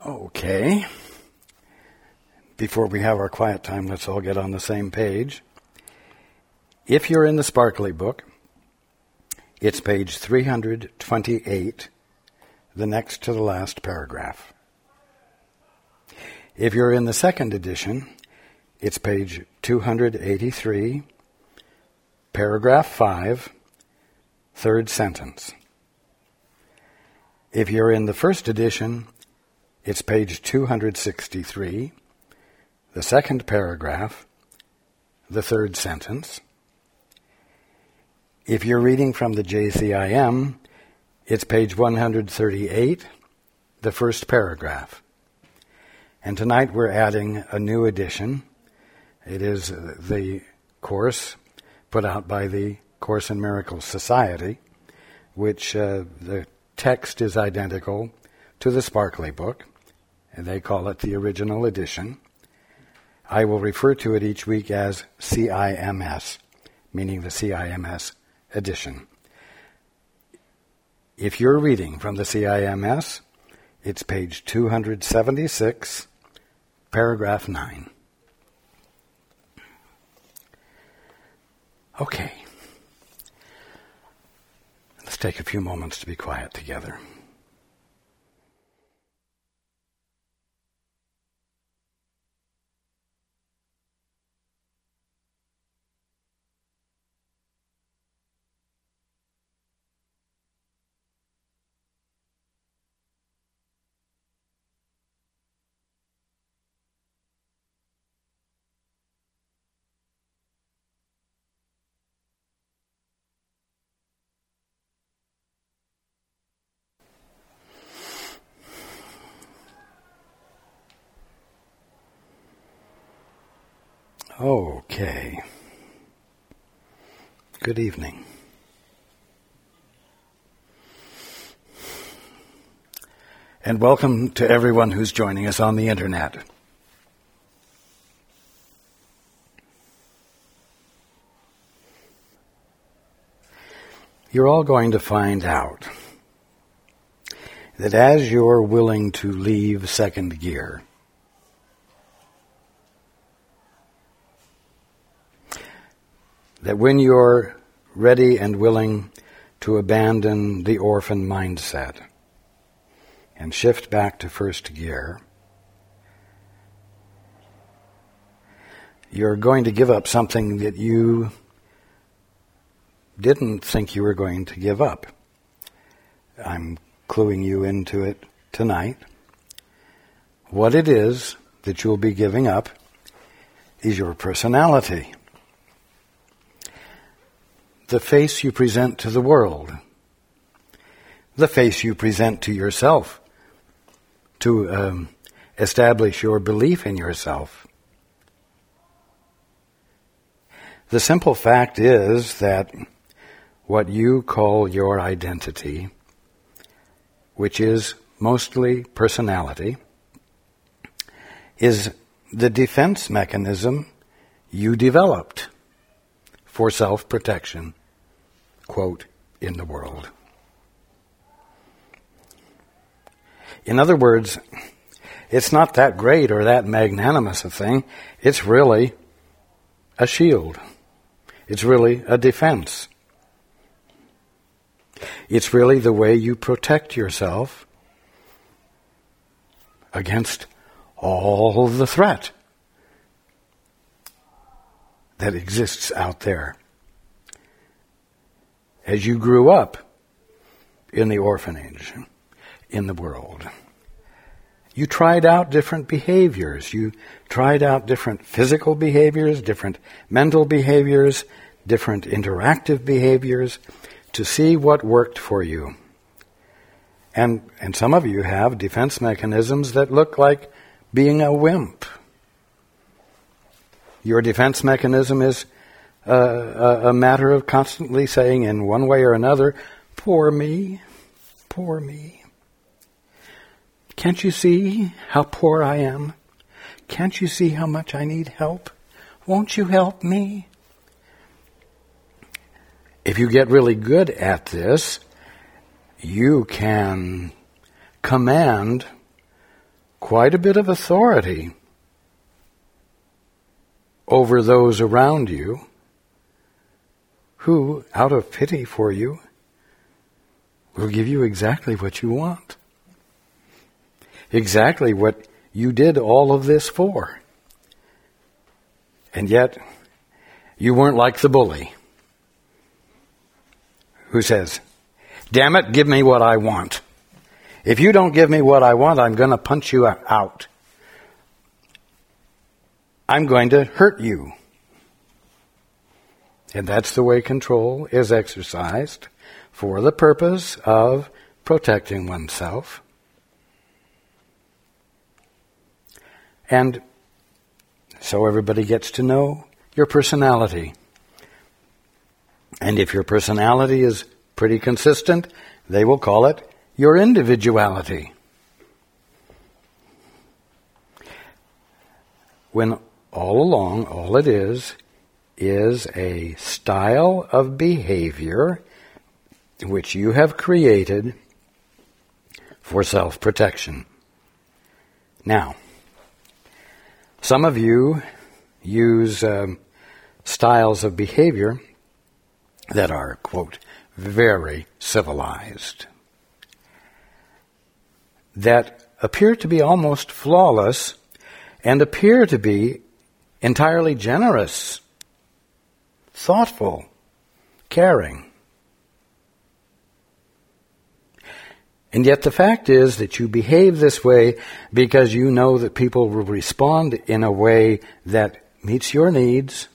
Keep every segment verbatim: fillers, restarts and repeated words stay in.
Okay. Before we have our quiet time, let's all get on the same page. If you're in the Sparkly book, it's page three hundred twenty-eight, the next to the last paragraph. If you're in the second edition, it's page two hundred eighty-three, paragraph five, third sentence. If you're in the first edition, it's page two hundred sixty-three, the second paragraph, the third sentence. If you're reading from the J C I M, it's page one hundred thirty-eight, the first paragraph. And tonight we're adding a new edition. It is the course put out by the Course in Miracles Society, which uh, the text is identical to the Sparkly book, and they call it the original edition. I will refer to it each week as C I M S, meaning the C I M S edition. If you're reading from the C I M S, it's page two hundred seventy-six, paragraph nine. Okay. Let's take a few moments to be quiet together. Okay. Good evening. And welcome to everyone who's joining us on the internet. You're all going to find out that as you're willing to leave second gear, that when you're ready and willing to abandon the orphan mindset and shift back to first gear, you're going to give up something that you didn't think you were going to give up. I'm cluing you into it tonight. What it is that you'll be giving up is your personality. The face you present to the world, the face you present to yourself, to um, establish your belief in yourself. The simple fact is that what you call your identity, which is mostly personality, is the defense mechanism you developed for self-protection, quote, in the world. In other words, it's not that great or that magnanimous a thing. It's really a shield. It's really a defense. It's really the way you protect yourself against all the threat that exists out there. As you grew up in the orphanage, in the world, you tried out different behaviors. You tried out different physical behaviors, different mental behaviors, different interactive behaviors to see what worked for you. And, and some of you have defense mechanisms that look like being a wimp. Your defense mechanism is uh, a, a matter of constantly saying in one way or another, poor me, poor me. Can't you see how poor I am? Can't you see how much I need help? Won't you help me? If you get really good at this, you can command quite a bit of authority over those around you who, out of pity for you, will give you exactly what you want. Exactly what you did all of this for. And yet, you weren't like the bully who says, "Damn it, give me what I want. If you don't give me what I want, I'm going to punch you out. I'm going to hurt you." And that's the way control is exercised for the purpose of protecting oneself. And so everybody gets to know your personality. And if your personality is pretty consistent, they will call it your individuality. When all along, all it is, is a style of behavior which you have created for self-protection. Now, some of you use um, styles of behavior that are, quote, very civilized, that appear to be almost flawless and appear to be entirely generous, thoughtful, caring. And yet the fact is that you behave this way because you know that people will respond in a way that meets your needs.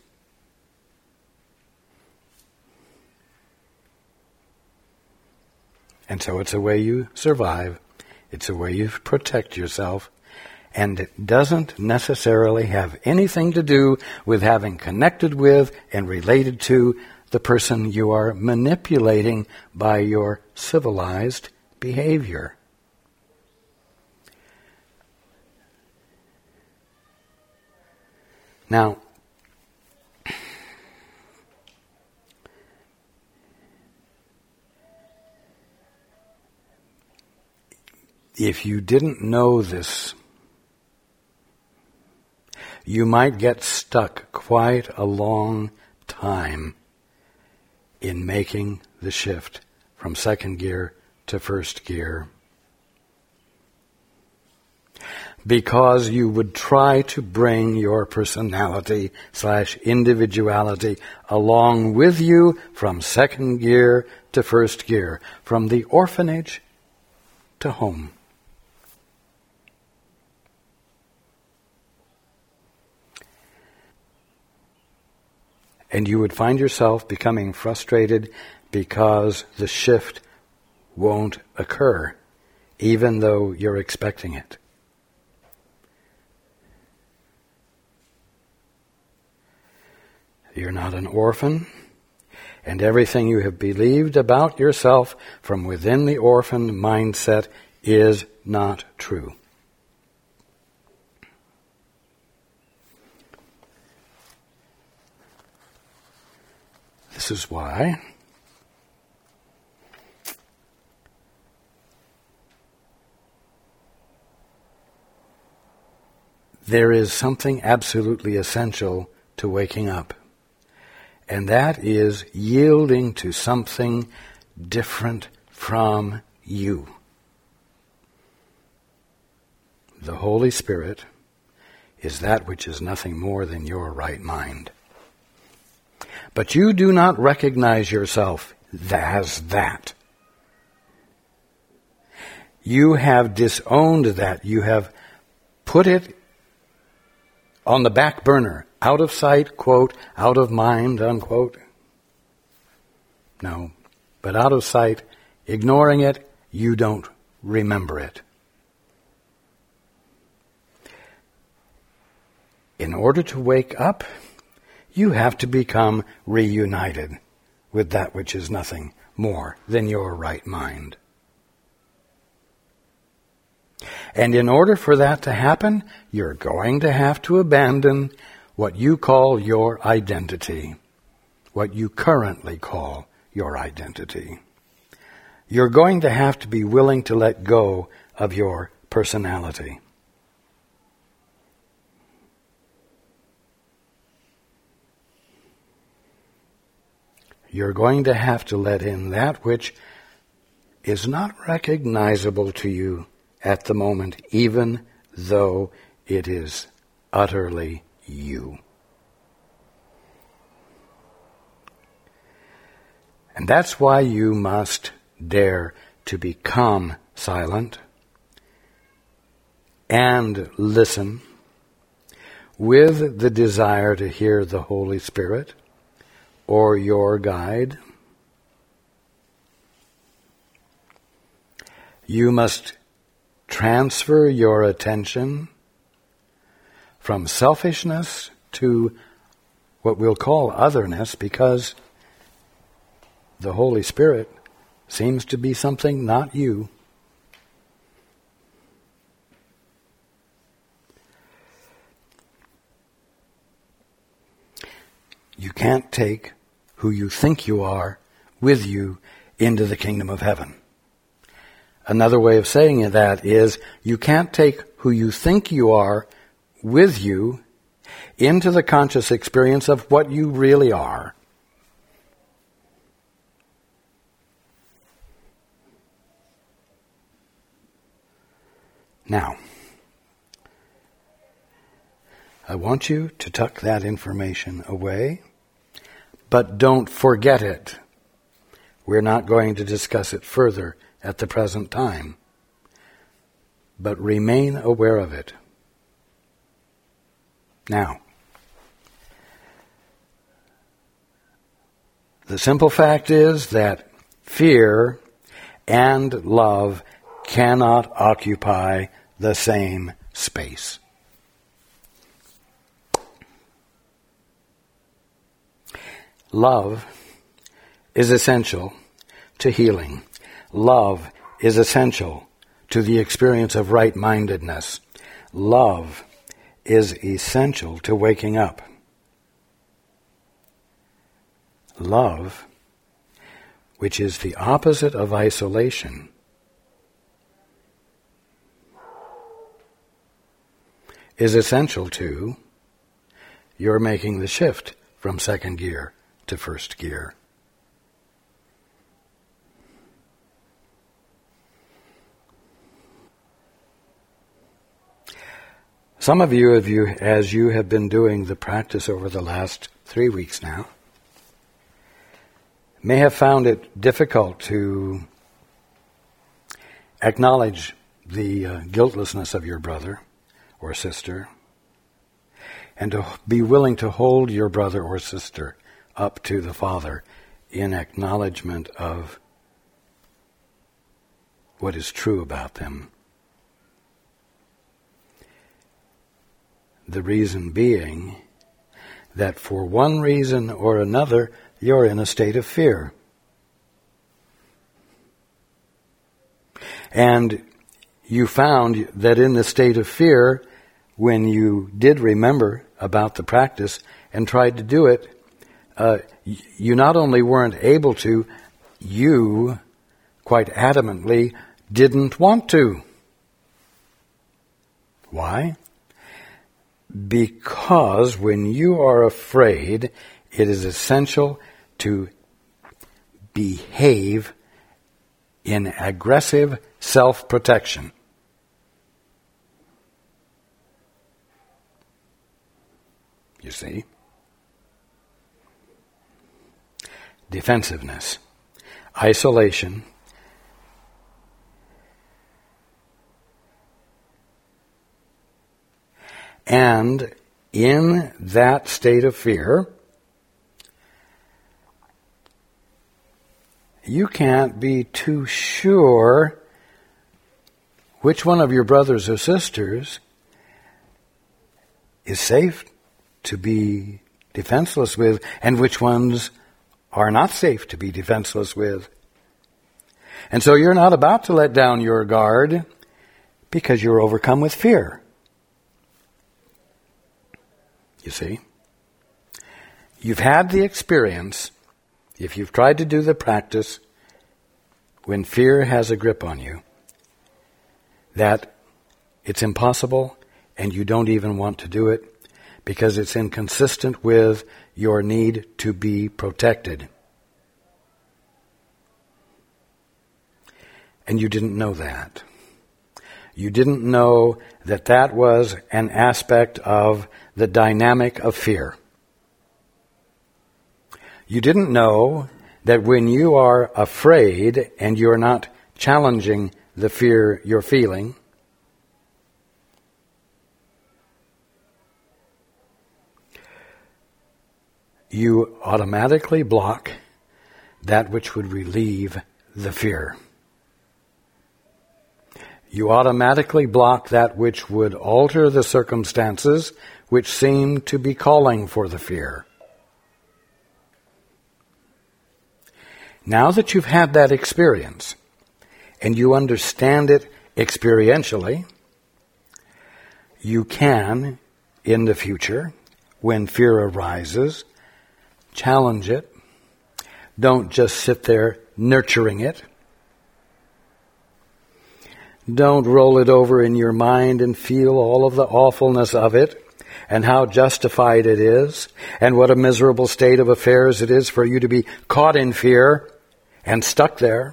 And so it's a way you survive. It's a way you protect yourself. And it doesn't necessarily have anything to do with having connected with and related to the person you are manipulating by your civilized behavior. Now, if you didn't know this, you might get stuck quite a long time in making the shift from second gear to first gear, because you would try to bring your personality slash individuality along with you from second gear to first gear, from the orphanage to home. And you would find yourself becoming frustrated because the shift won't occur, even though you're expecting it. You're not an orphan, and everything you have believed about yourself from within the orphan mindset is not true. This is why there is something absolutely essential to waking up, and that is yielding to something different from you. The Holy Spirit is that which is nothing more than your right mind. But you do not recognize yourself as that. You have disowned that. You have put it on the back burner, out of sight, quote, out of mind, unquote. No, but out of sight, ignoring it, you don't remember it. In order to wake up, you have to become reunited with that which is nothing more than your right mind. And in order for that to happen, you're going to have to abandon what you call your identity, what you currently call your identity. You're going to have to be willing to let go of your personality. you're going to have to let in that which is not recognizable to you at the moment, even though it is utterly you. And that's why you must dare to become silent and listen with the desire to hear the Holy Spirit or your guide. You must transfer your attention from selfishness to what we'll call otherness, because the Holy Spirit seems to be something not you. You can't take who you think you are with you into the kingdom of heaven. Another way of saying that is, you can't take who you think you are with you into the conscious experience of what you really are. Now, I want you to tuck that information away, but don't forget it. We're not going to discuss it further at the present time, but remain aware of it. Now, the simple fact is that fear and love cannot occupy the same space. Love is essential to healing. Love is essential to the experience of right-mindedness. Love is essential to waking up. Love, which is the opposite of isolation, is essential to your making the shift from second gear to first gear. Some of you, of you, as you have been doing the practice over the last three weeks now, may have found it difficult to acknowledge the uh, guiltlessness of your brother or sister, and to be willing to hold your brother or sister up to the Father in acknowledgement of what is true about them. The reason being that for one reason or another, you're in a state of fear. And you found that in the state of fear, when you did remember about the practice and tried to do it, uh, you not only weren't able to, you quite adamantly didn't want to. Why? Because when you are afraid, it is essential to behave in aggressive self-protection. You see? Defensiveness, isolation, and in that state of fear, you can't be too sure which one of your brothers or sisters is safe to be defenseless with, and which ones are not safe to be defenseless with. And so you're not about to let down your guard because you're overcome with fear. You see? You've had the experience, if you've tried to do the practice, when fear has a grip on you, that it's impossible and you don't even want to do it because it's inconsistent with your need to be protected. And you didn't know that. You didn't know that that was an aspect of the dynamic of fear. You didn't know that when you are afraid and you're not challenging the fear you're feeling, you automatically block that which would relieve the fear. You automatically block that which would alter the circumstances which seem to be calling for the fear. Now that you've had that experience, and you understand it experientially, you can, in the future, when fear arises, challenge it. Don't just sit there nurturing it. Don't roll it over in your mind and feel all of the awfulness of it and how justified it is and what a miserable state of affairs it is for you to be caught in fear and stuck there.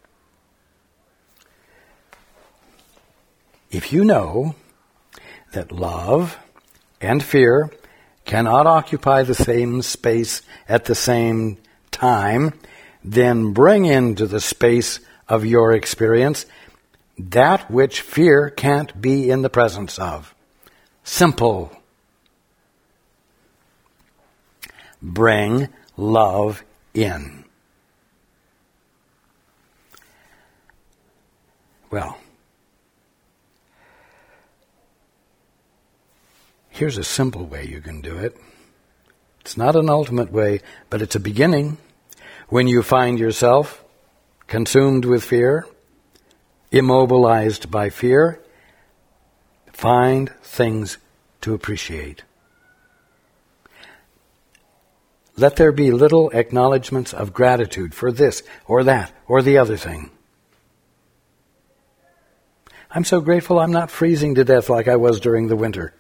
If you know that love and fear cannot occupy the same space at the same time, then bring into the space of your experience that which fear can't be in the presence of. Simple. Bring love in. Well, here's a simple way you can do it. It's not an ultimate way, but it's a beginning. When you find yourself consumed with fear, immobilized by fear, find things to appreciate. Let there be little acknowledgments of gratitude for this or that or the other thing. I'm so grateful I'm not freezing to death like I was during the winter.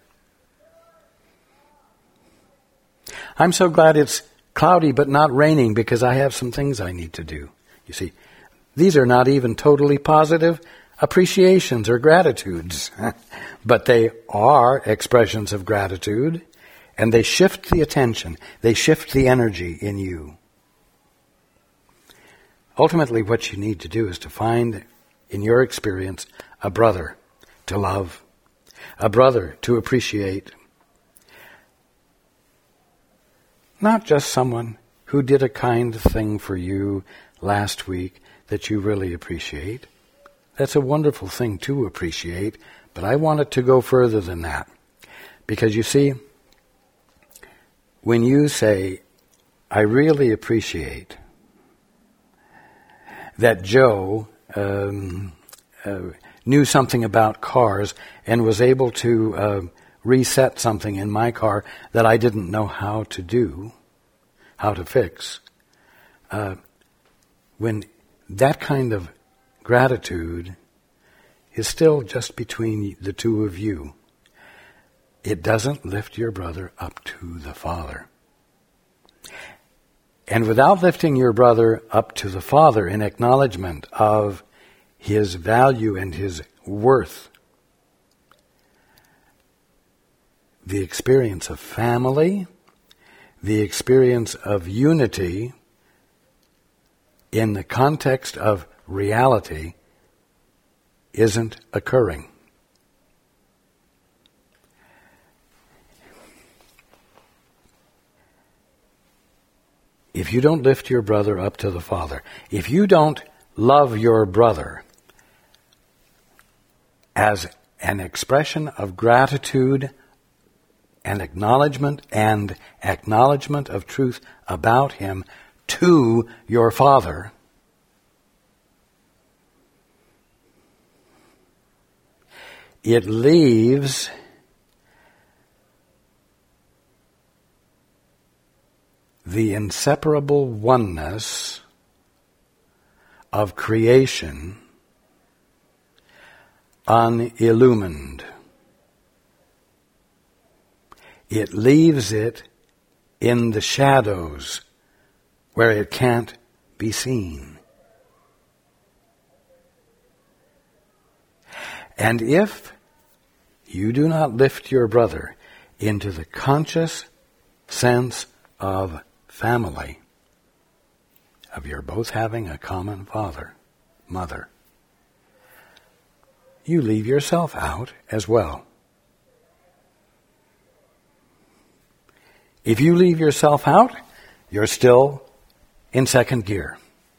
I'm so glad it's cloudy but not raining because I have some things I need to do. You see, these are not even totally positive appreciations or gratitudes, but they are expressions of gratitude, and they shift the attention, they shift the energy in you. Ultimately, what you need to do is to find, in your experience, a brother to love, a brother to appreciate. Not just someone who did a kind thing for you last week that you really appreciate. That's a wonderful thing to appreciate, but I want it to go further than that. Because you see, when you say, I really appreciate that Joe um, uh, knew something about cars and was able to uh, reset something in my car that I didn't know how to do, how to fix, uh, when that kind of gratitude is still just between the two of you, it doesn't lift your brother up to the Father. And without lifting your brother up to the Father in acknowledgement of his value and his worth, the experience of family, the experience of unity in the context of reality isn't occurring. If you don't lift your brother up to the Father, if you don't love your brother as an expression of gratitude and acknowledgement and acknowledgement of truth about him to your Father, it leaves the inseparable oneness of creation unillumined. It leaves it in the shadows where it can't be seen. And if you do not lift your brother into the conscious sense of family, of your both having a common father, mother, you leave yourself out as well. If you leave yourself out, you're still in second gear.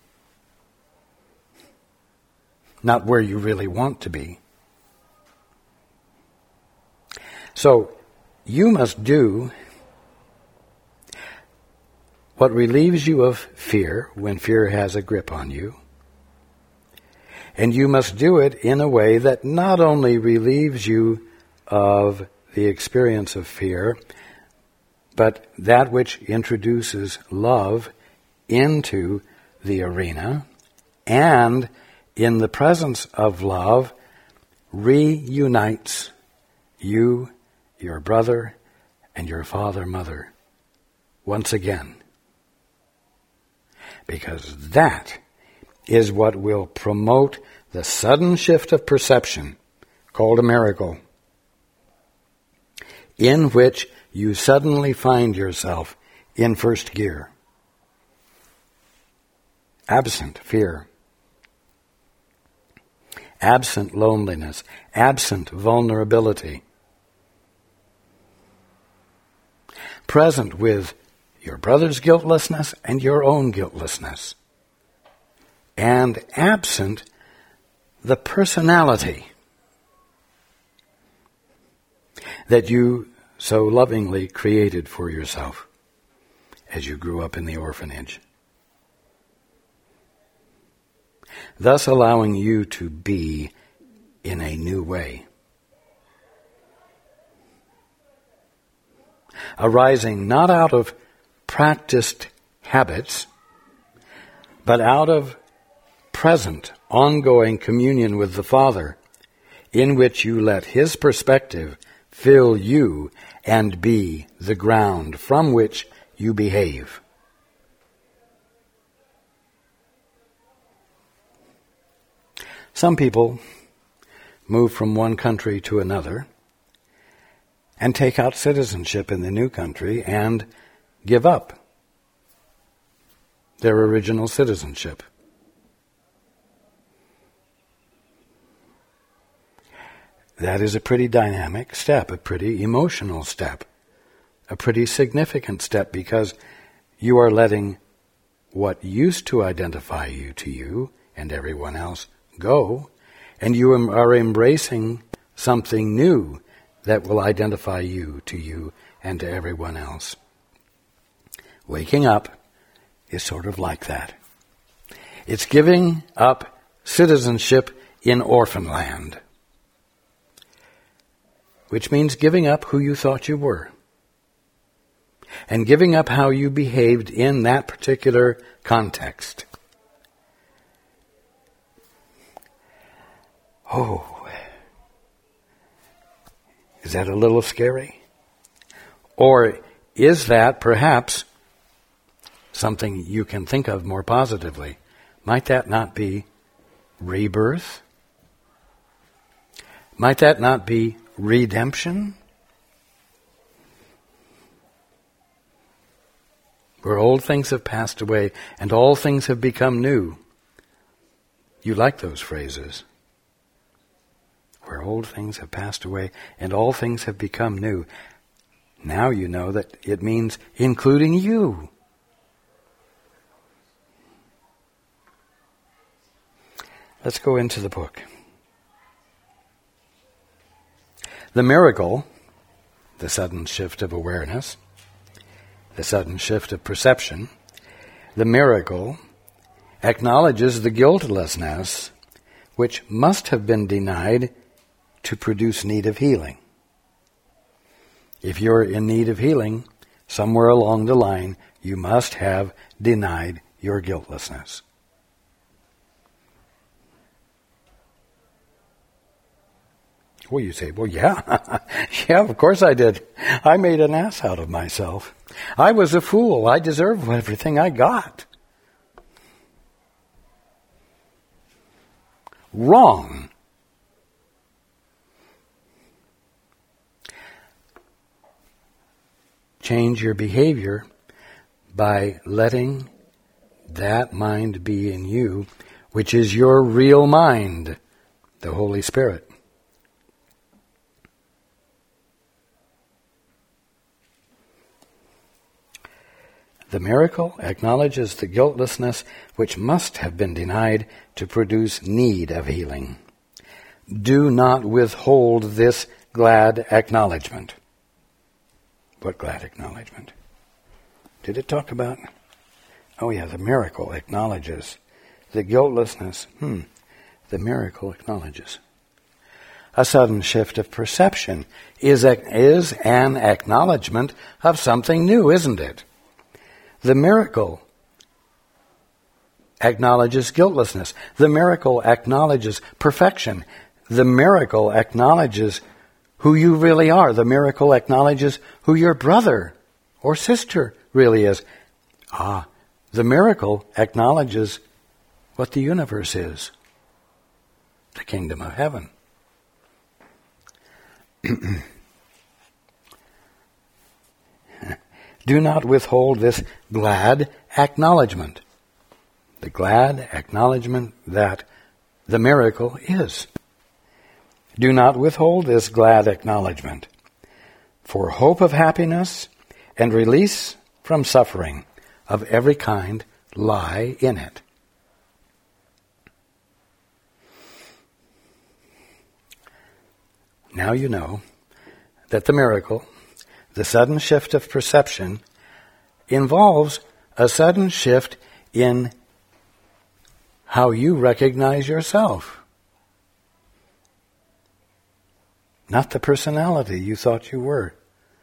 Not where you really want to be. So, you must do what relieves you of fear when fear has a grip on you. And you must do it in a way that not only relieves you of the experience of fear, but that which introduces love into the arena, and in the presence of love, reunites you, your brother, and your father, mother once again. Because that is what will promote the sudden shift of perception, called a miracle, in which you suddenly find yourself in first gear, absent fear, absent loneliness, absent vulnerability, present with your brother's guiltlessness and your own guiltlessness, and absent the personality that you so lovingly created for yourself as you grew up in the orphanage, thus allowing you to be in a new way, arising not out of practiced habits, but out of present, ongoing communion with the Father, in which you let His perspective fill you and be the ground from which you behave. Some people move from one country to another and take out citizenship in the new country and give up their original citizenship. That is a pretty dynamic step, a pretty emotional step, a pretty significant step, because you are letting what used to identify you to you and everyone else go, and you are embracing something new that will identify you to you and to everyone else. Waking up is sort of like that. It's giving up citizenship in orphan land, which means giving up who you thought you were, and giving up how you behaved in that particular context. Oh, is that a little scary? Or is that perhaps something you can think of more positively? Might that not be rebirth? Might that not be redemption? Where old things have passed away and all things have become new. You like those phrases. Where old things have passed away and all things have become new. Now you know that it means including you. Let's go into the book. The miracle, the sudden shift of awareness, the sudden shift of perception, the miracle acknowledges the guiltlessness which must have been denied to produce need of healing. If you're in need of healing, somewhere along the line, you must have denied your guiltlessness. Well, you say, well, yeah, yeah, of course I did. I made an ass out of myself. I was a fool. I deserve everything I got. Wrong. change your behavior by letting that mind be in you, which is your real mind, the Holy Spirit. The miracle acknowledges the guiltlessness which must have been denied to produce need of healing. Do not withhold this glad acknowledgement. What glad acknowledgement? Did it talk about? Oh yeah, the miracle acknowledges the guiltlessness. Hmm. The miracle acknowledges. A sudden shift of perception is, a, is an acknowledgement of something new, isn't it? The miracle acknowledges guiltlessness. The miracle acknowledges perfection. The miracle acknowledges who you really are. The miracle acknowledges who your brother or sister really is. Ah, the miracle acknowledges what the universe is. The kingdom of heaven. Do not withhold this glad acknowledgement. The glad acknowledgement that the miracle is. Do not withhold this glad acknowledgement. For hope of happiness and release from suffering of every kind lie in it. Now you know that the miracle, the sudden shift of perception, involves a sudden shift in how you recognize yourself. Not the personality you thought you were.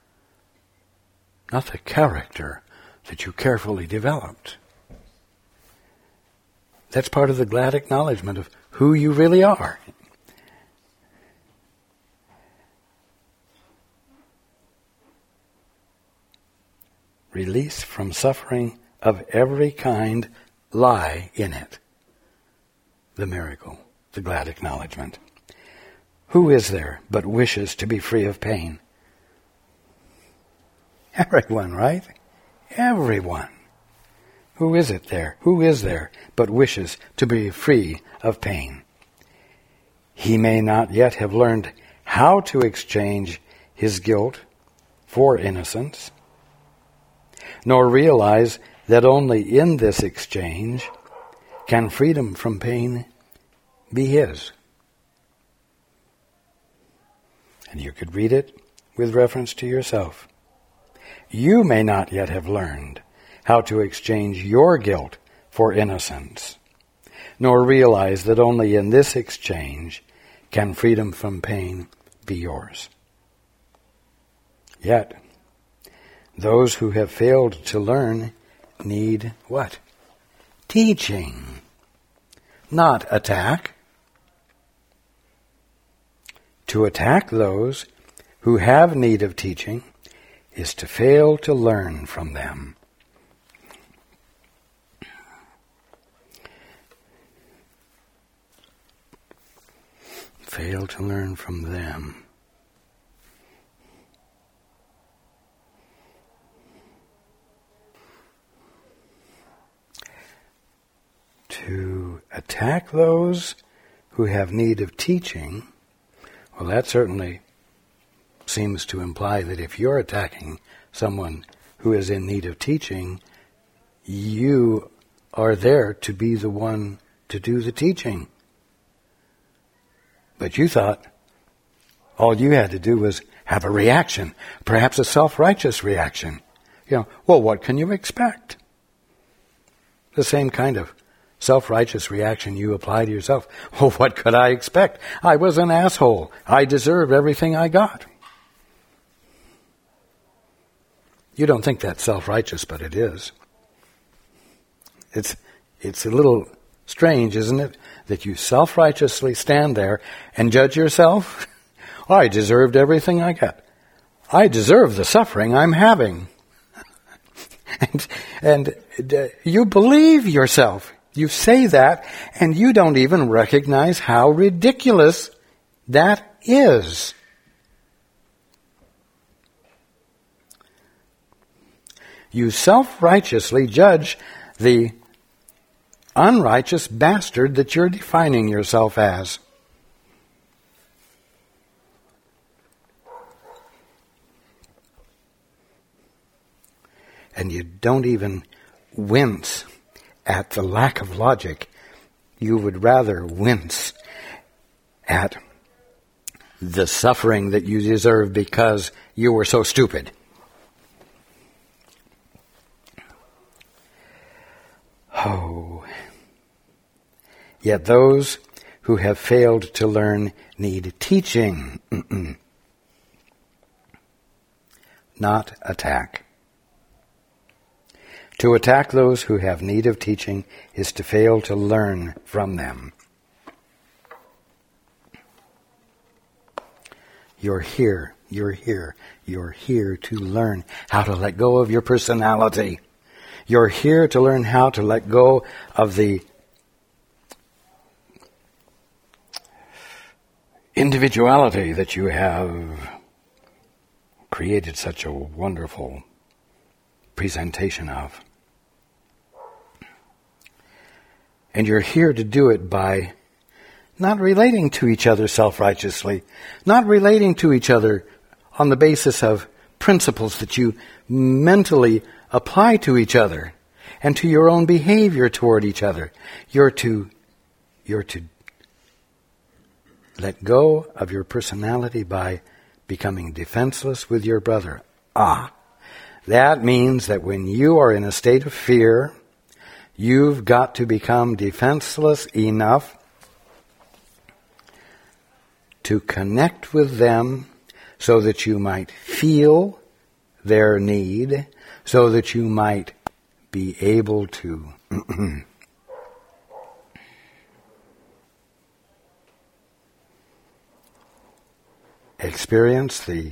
Not the character that you carefully developed. That's part of the glad acknowledgement of who you really are. Release from suffering of every kind lie in it. The miracle, the glad acknowledgement. Who is there but wishes to be free of pain? Everyone, right? Everyone. Who is it there? Who is there but wishes to be free of pain? He may not yet have learned how to exchange his guilt for innocence, nor realize that only in this exchange can freedom from pain be his. And you could read it with reference to yourself. You may not yet have learned how to exchange your guilt for innocence, nor realize that only in this exchange can freedom from pain be yours. Yet, those who have failed to learn need what? Teaching, not attack. To attack those who have need of teaching is to fail to learn from them. Fail to learn from them. To attack those who have need of teaching, well, that certainly seems to imply that if you're attacking someone who is in need of teaching, you are there to be the one to do the teaching. But you thought all you had to do was have a reaction, perhaps a self-righteous reaction. You know, well, what can you expect? The same kind of self-righteous reaction you apply to yourself. Well, what could I expect? I was an asshole. I deserve everything I got. You don't think that's self-righteous, but it is. It's it's a little strange, isn't it, that you self-righteously stand there and judge yourself? I deserved everything I got. I deserve the suffering I'm having. and and uh, you believe yourself. You say that, and you don't even recognize how ridiculous that is. You self-righteously judge the unrighteous bastard that you're defining yourself as. And you don't even wince at the lack of logic. You would rather wince at the suffering that you deserve because you were so stupid. Oh. Yet those who have failed to learn need teaching, not attack. To attack those who have need of teaching is to fail to learn from them. You're here, you're here, you're here to learn how to let go of your personality. You're here to learn how to let go of the individuality that you have created such a wonderful presentation of. And you're here to do it by not relating to each other self-righteously, not relating to each other on the basis of principles that you mentally apply to each other and to your own behavior toward each other. You're to, you're to let go of your personality by becoming defenseless with your brother. Ah, that means that when you are in a state of fear, you've got to become defenseless enough to connect with them so that you might feel their need, so that you might be able to experience the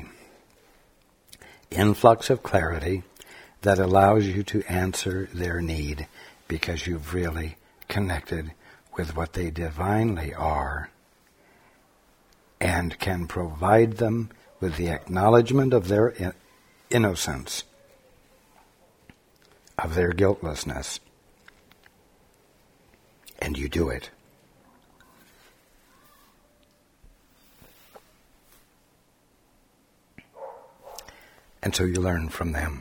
influx of clarity that allows you to answer their need because you've really connected with what they divinely are and can provide them with the acknowledgement of their in- innocence, of their guiltlessness. And you do it. And so you learn from them.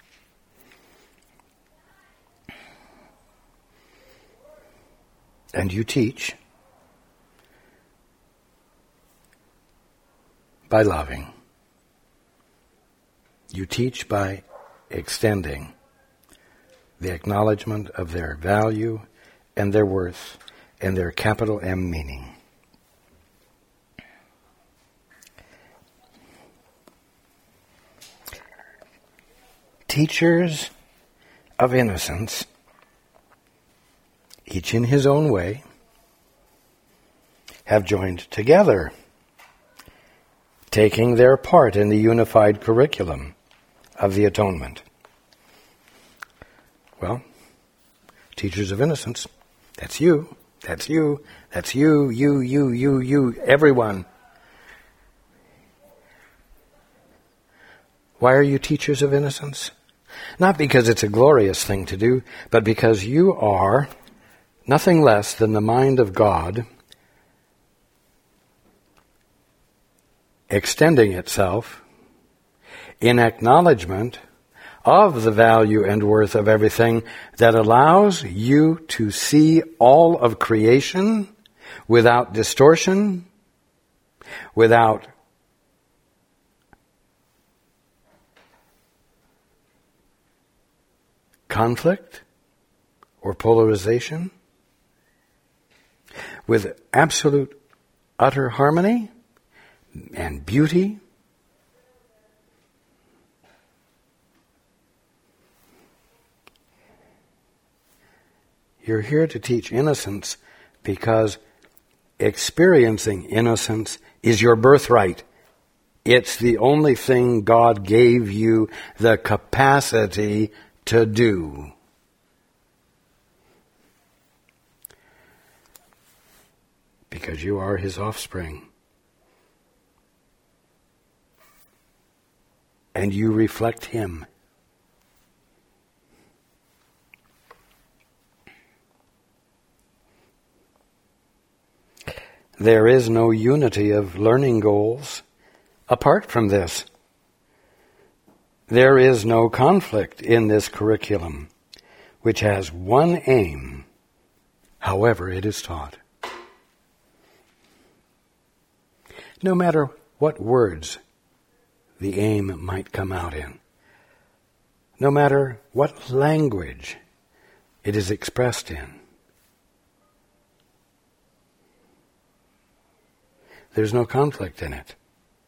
And you teach by loving. You teach by extending the acknowledgement of their value and their worth and their capital M meaning. Teachers of innocence, each in his own way, have joined together, taking their part in the unified curriculum of the atonement. Well, teachers of innocence, that's you, that's you, that's you, you, you, you, you, everyone. Why are you teachers of innocence? Not because it's a glorious thing to do, but because you are nothing less than the mind of God extending itself in acknowledgement of the value and worth of everything that allows you to see all of creation without distortion, without conflict or polarization, with absolute utter harmony and beauty. You're here to teach innocence because experiencing innocence is your birthright. It's the only thing God gave you the capacity to do. Because you are his offspring. And you reflect him. there is no unity of learning goals apart from this. There is no conflict in this curriculum, which has one aim, however it is taught. No matter what words the aim might come out in, no matter what language it is expressed in, there's no conflict in it.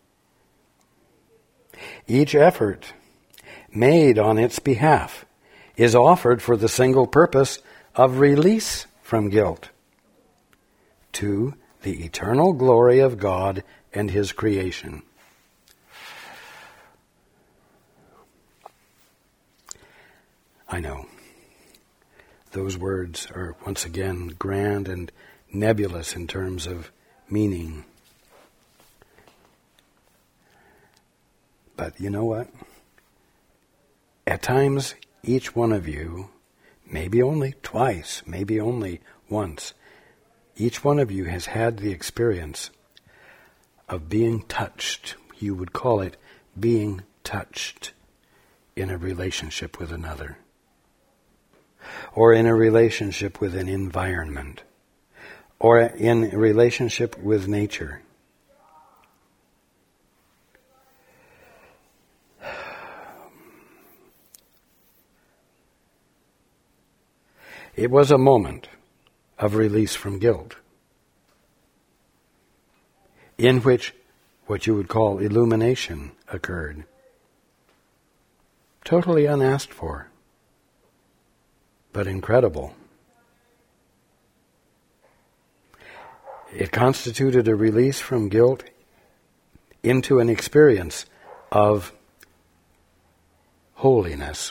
Each effort made on its behalf is offered for the single purpose of release from guilt to the eternal glory of God and His creation. I know. Those words are once again grand and nebulous in terms of meaning. But you know what? At times, each one of you, maybe only twice, maybe only once, each one of you has had the experience of being touched. You would call it being touched in a relationship with another, or in a relationship with an environment, or in a relationship with nature. It was a moment of release from guilt, in which what you would call illumination occurred. Totally unasked for, but incredible. It constituted a release from guilt into an experience of holiness.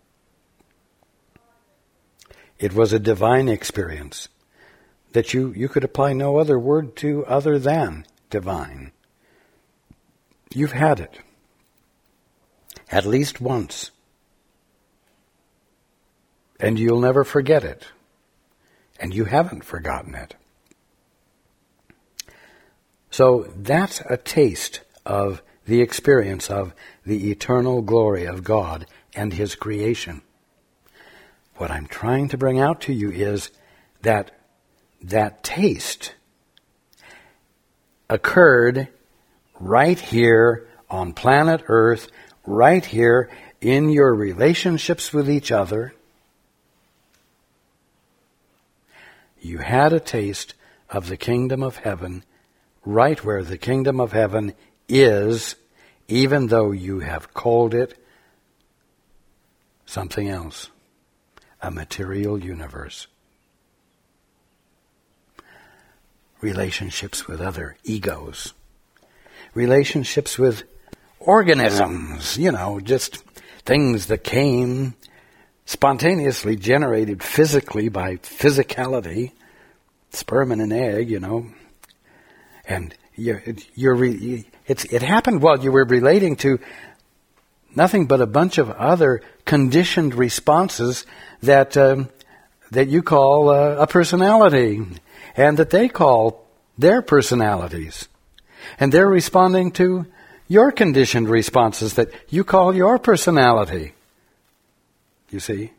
It was a divine experience that you, you could apply no other word to other than divine. You've had it at least once, and you'll never forget it, and you haven't forgotten it. So that's a taste of the experience of the eternal glory of God and His creation. What I'm trying to bring out to you is that that taste occurred right here on planet Earth, right here in your relationships with each other. You had a taste of the kingdom of heaven right where the kingdom of heaven is, even though you have called it something else. A material universe. Relationships with other egos. Relationships with organisms, you know, just things that came spontaneously generated physically by physicality, sperm and an egg, you know. And you're, you're, it's, it happened while you were relating to nothing but a bunch of other conditioned responses that um, that you call uh, a personality, and that they call their personalities. And they're responding to your conditioned responses that you call your personality. You see?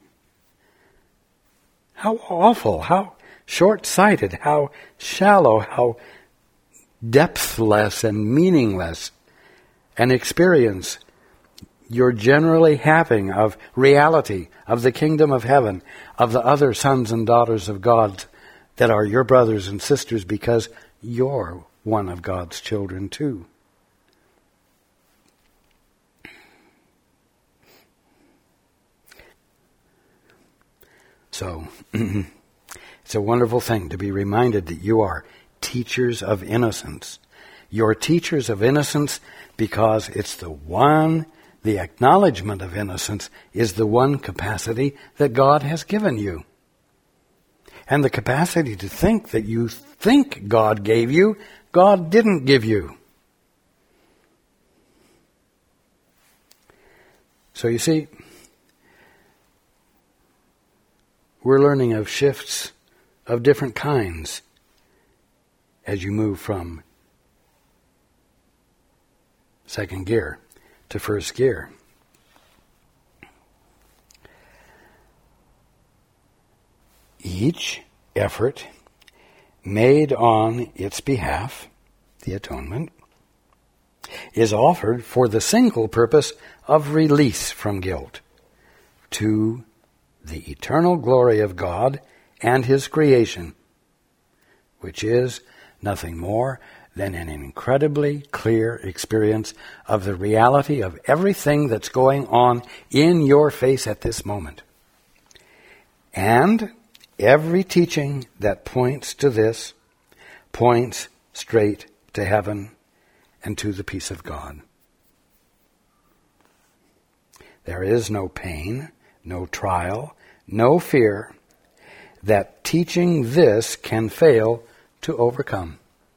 How awful, how short-sighted, how shallow, how depthless and meaningless an experience you're generally having of reality, of the kingdom of heaven, of the other sons and daughters of God that are your brothers and sisters because you're one of God's children too. So, it's a wonderful thing to be reminded that you are teachers of innocence. You're teachers of innocence because it's the one The acknowledgement of innocence is the one capacity that God has given you. And the capacity to think that you think God gave you, God didn't give you. So you see, we're learning of shifts of different kinds as you move from second gear to first gear. Each effort made on its behalf, the atonement, is offered for the single purpose of release from guilt to the eternal glory of God and His creation, which is nothing more than an incredibly clear experience of the reality of everything that's going on in your face at this moment. And every teaching that points to this points straight to heaven and to the peace of God. There is no pain, no trial, no fear that teaching this can fail to overcome.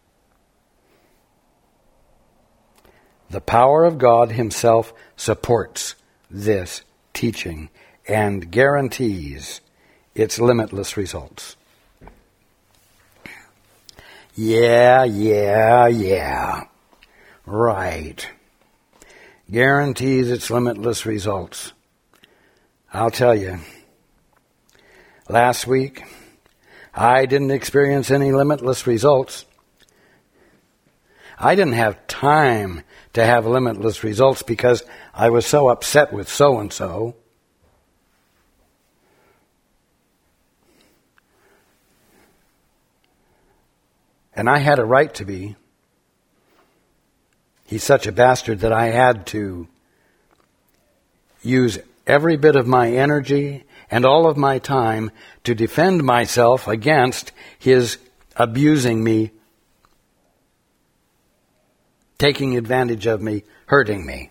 The power of God Himself supports this teaching and guarantees its limitless results. Yeah, yeah, yeah. Right. Guarantees its limitless results. I'll tell you, last week, I didn't experience any limitless results. I didn't have time to have limitless results because I was so upset with so-and-so. And I had a right to be. He's such a bastard that I had to use every bit of my energy and all of my time to defend myself against his abusing me, taking advantage of me, hurting me.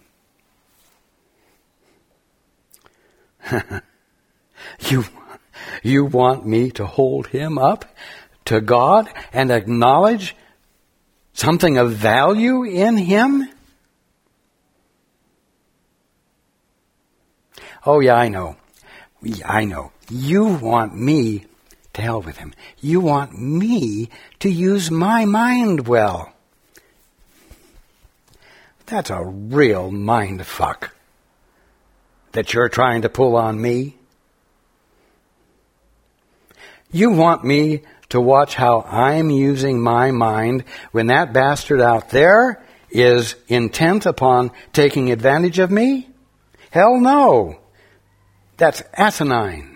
you, you want me to hold him up to God and acknowledge something of value in him? Oh yeah, I know. I know. You want me to hell with him. You want me to use my mind well. That's a real mind fuck that you're trying to pull on me. You want me to watch how I'm using my mind when that bastard out there is intent upon taking advantage of me? Hell no. That's asinine.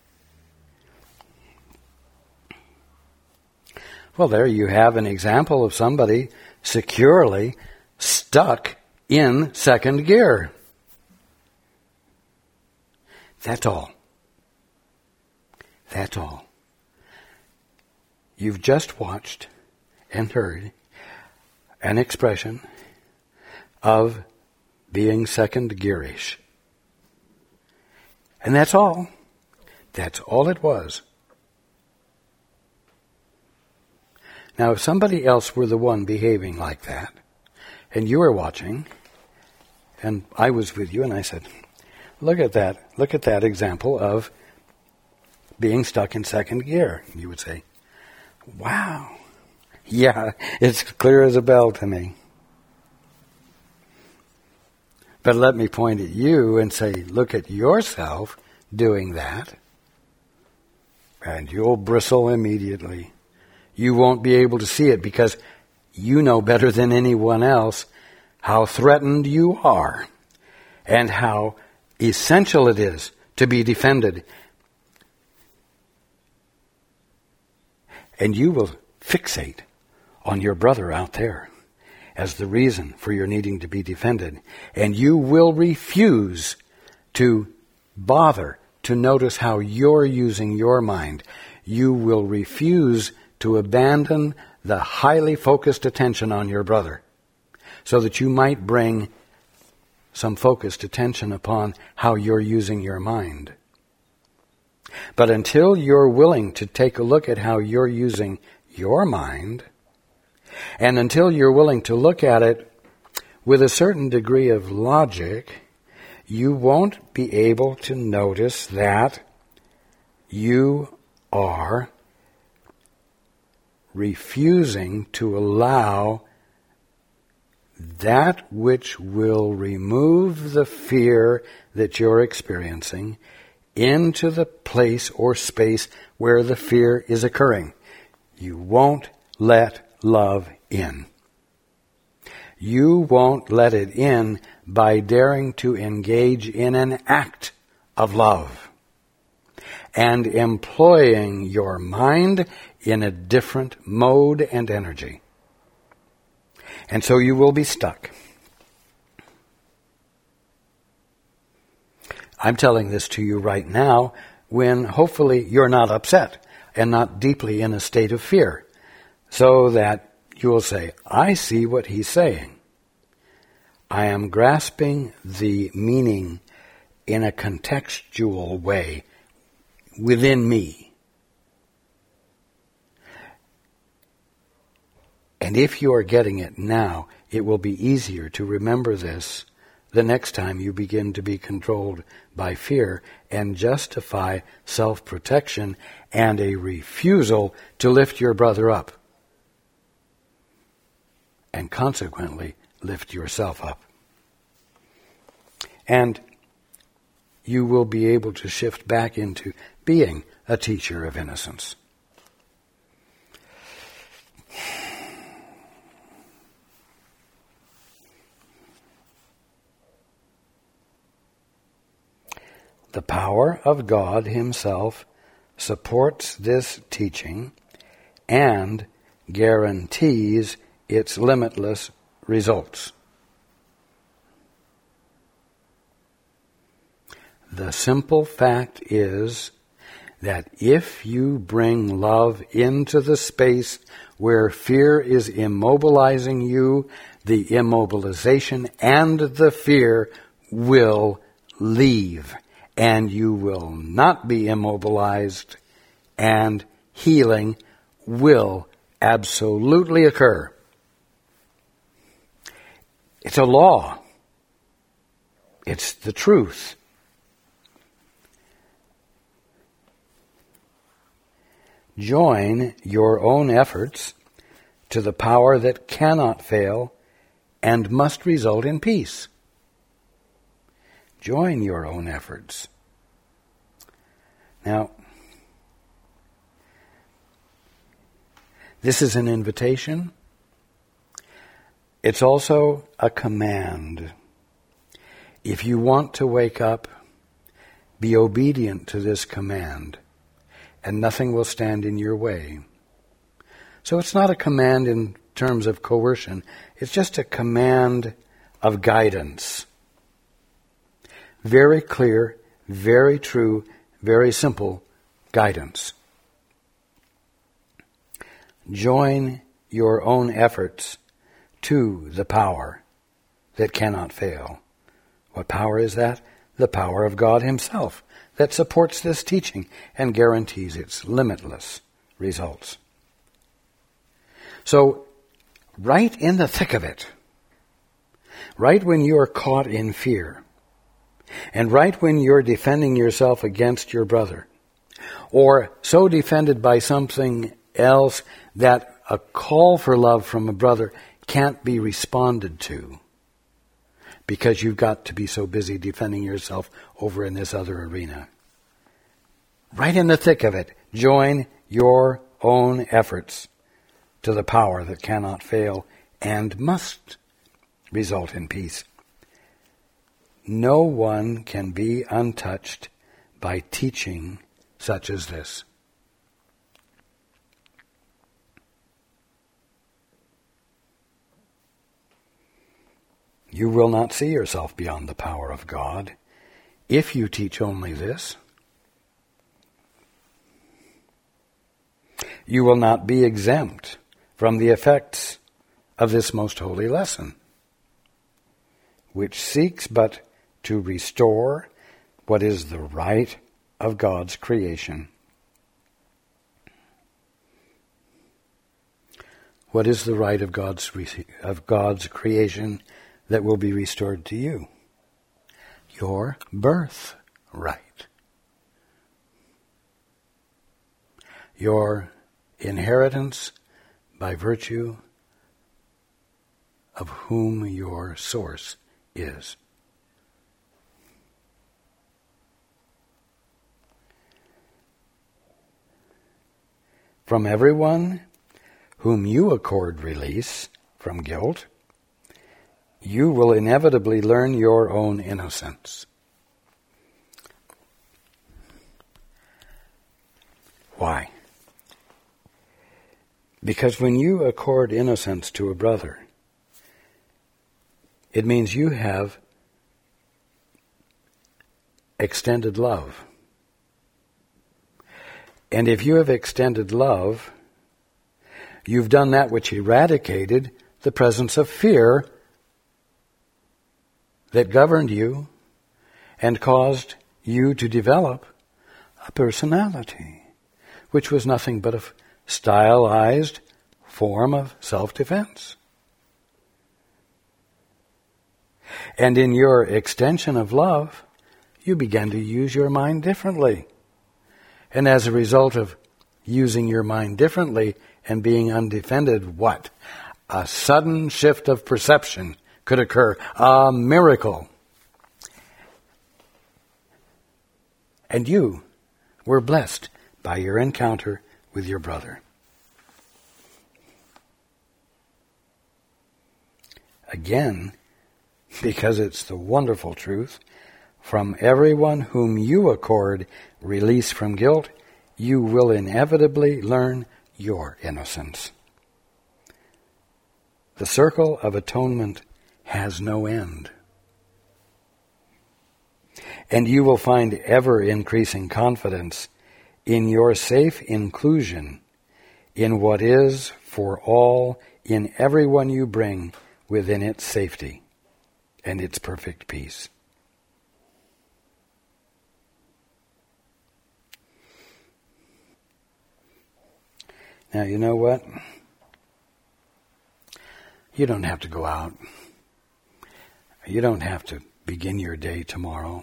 Well, there you have an example of somebody securely stuck in second gear. That's all. That's all. You've just watched and heard an expression of being second gearish. And that's all. That's all it was. Now, if somebody else were the one behaving like that, and you were watching, and I was with you, and I said, look at that, look at that example of being stuck in second gear. You would say, wow, yeah, it's clear as a bell to me. But let me point at you and say, look at yourself doing that, and you'll bristle immediately. You won't be able to see it because you know better than anyone else how threatened you are and how essential it is to be defended. And you will fixate on your brother out there as the reason for your needing to be defended. And you will refuse to bother to notice how you're using your mind. You will refuse to abandon the highly focused attention on your brother so that you might bring some focused attention upon how you're using your mind. But until you're willing to take a look at how you're using your mind, and until you're willing to look at it with a certain degree of logic, you won't be able to notice that you are refusing to allow that which will remove the fear that you're experiencing into the place or space where the fear is occurring. You won't let love in. You won't let it in by daring to engage in an act of love and employing your mind in a different mode and energy. And so you will be stuck. I'm telling this to you right now when hopefully you're not upset and not deeply in a state of fear, so that you will say, I see what he's saying. I am grasping the meaning in a contextual way within me. And if you are getting it now, it will be easier to remember this the next time you begin to be controlled by fear and justify self-protection and a refusal to lift your brother up, and consequently lift yourself up. And you will be able to shift back into being a teacher of innocence. The power of God Himself supports this teaching and guarantees its limitless results. The simple fact is that if you bring love into the space where fear is immobilizing you, the immobilization and the fear will leave. And you will not be immobilized, and healing will absolutely occur. It's a law. It's the truth. Join your own efforts to the power that cannot fail and must result in peace. Join your own efforts. Now, this is an invitation. It's also a command. If you want to wake up, be obedient to this command, and nothing will stand in your way. So it's not a command in terms of coercion. It's just a command of guidance. Very clear, very true, very simple guidance. Join your own efforts to the power that cannot fail. What power is that? The power of God Himself that supports this teaching and guarantees its limitless results. So, right in the thick of it, right when you are caught in fear, and right when you're defending yourself against your brother, or so defended by something else that a call for love from a brother can't be responded to, because you've got to be so busy defending yourself over in this other arena. Right in the thick of it, join your own efforts to the power that cannot fail and must result in peace. No one can be untouched by teaching such as this. You will not see yourself beyond the power of God if you teach only this. You will not be exempt from the effects of this most holy lesson, which seeks but to restore what is the right of God's creation. What is the right of God's of God's creation that will be restored to you? Your birthright. Your inheritance by virtue of whom your source is. From everyone whom you accord release from guilt, you will inevitably learn your own innocence. Why? Because when you accord innocence to a brother, it means you have extended love. And if you have extended love, you've done that which eradicated the presence of fear that governed you and caused you to develop a personality, which was nothing but a stylized form of self-defense. And in your extension of love, you began to use your mind differently. And as a result of using your mind differently and being undefended, what? A sudden shift of perception could occur. A miracle. And you were blessed by your encounter with your brother. Again, because it's the wonderful truth, from everyone whom you accord release from guilt, you will inevitably learn your innocence. The circle of atonement has no end. And you will find ever-increasing confidence in your safe inclusion in what is for all in everyone you bring within its safety and its perfect peace. Now, you know what? You don't have to go out. You don't have to begin your day tomorrow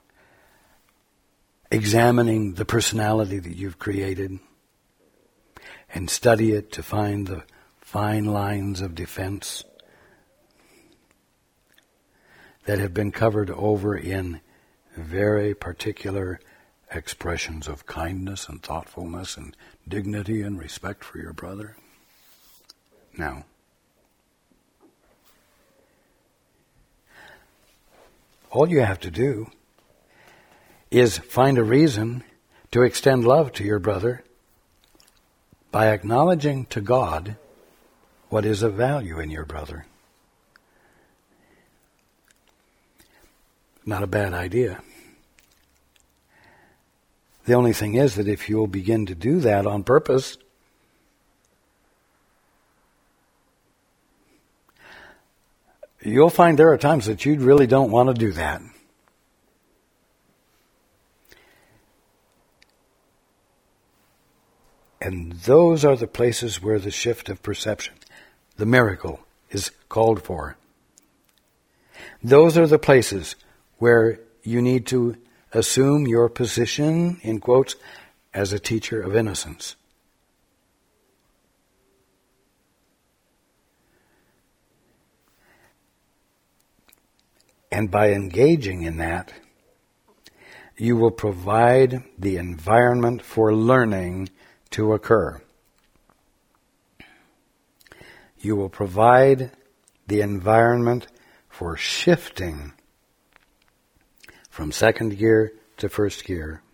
examining the personality that you've created and study it to find the fine lines of defense that have been covered over in very particular expressions of kindness and thoughtfulness and dignity and respect for your brother. No. All you have to do is find a reason to extend love to your brother by acknowledging to God what is of value in your brother. Not a bad idea. The only thing is that if you'll begin to do that on purpose, you'll find there are times that you really don't want to do that. And those are the places where the shift of perception, the miracle, is called for. Those are the places where you need to assume your position, in quotes, as a teacher of innocence. And by engaging in that, you will provide the environment for learning to occur. You will provide the environment for shifting from second gear to first gear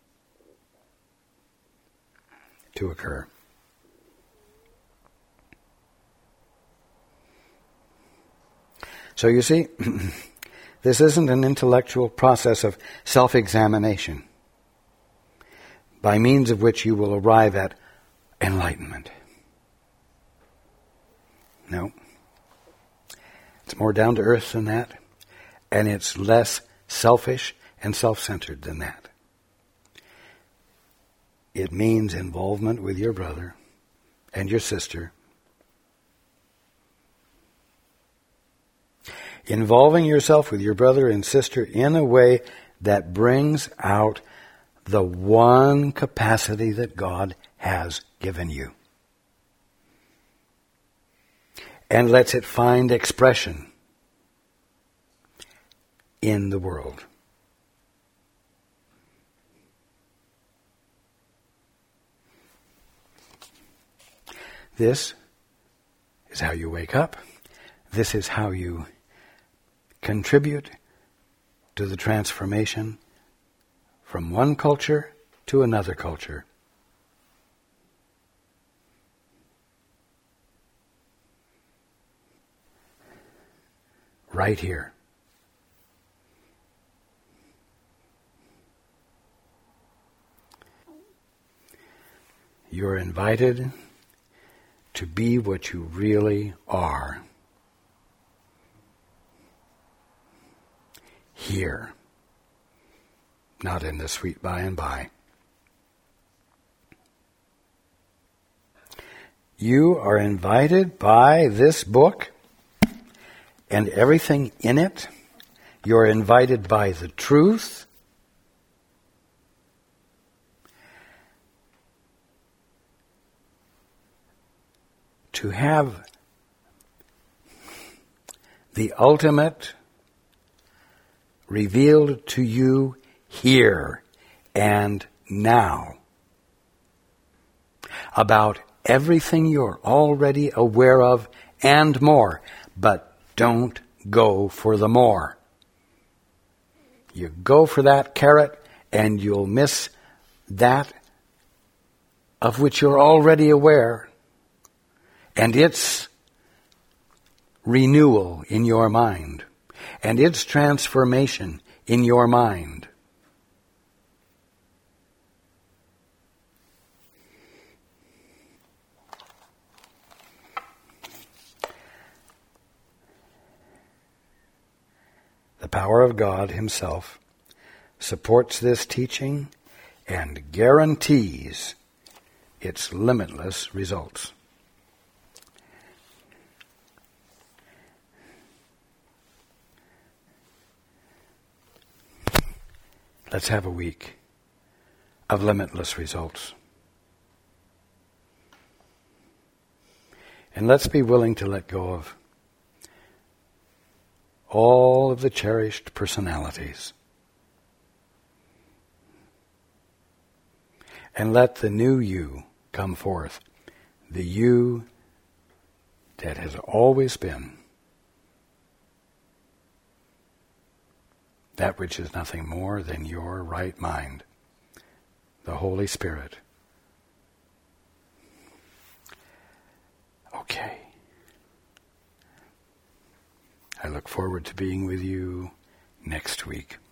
to occur. So you see, this isn't an intellectual process of self-examination by means of which you will arrive at enlightenment. No. It's more down to earth than that, and it's less selfish and self-centered than that. It means involvement with your brother and your sister. Involving yourself with your brother and sister in a way that brings out the one capacity that God has given you. and lets it find expression in the world. This is how you wake up. This is how you contribute to the transformation from one culture to another culture. Right here. You're invited to be what you really are. Here. Not in the sweet by and by. You are invited by this book and everything in it. You're invited by the truth. To have the ultimate revealed to you here and now about everything you're already aware of and more, but don't go for the more. You go for that carrot and you'll miss that of which you're already aware and its renewal in your mind and its transformation in your mind. The power of God Himself supports this teaching and guarantees its limitless results. Let's have a week of limitless results. And let's be willing to let go of all of the cherished personalities. And let the new you come forth. The you that has always been. That which is nothing more than your right mind. The Holy Spirit. Okay. I look forward to being with you next week.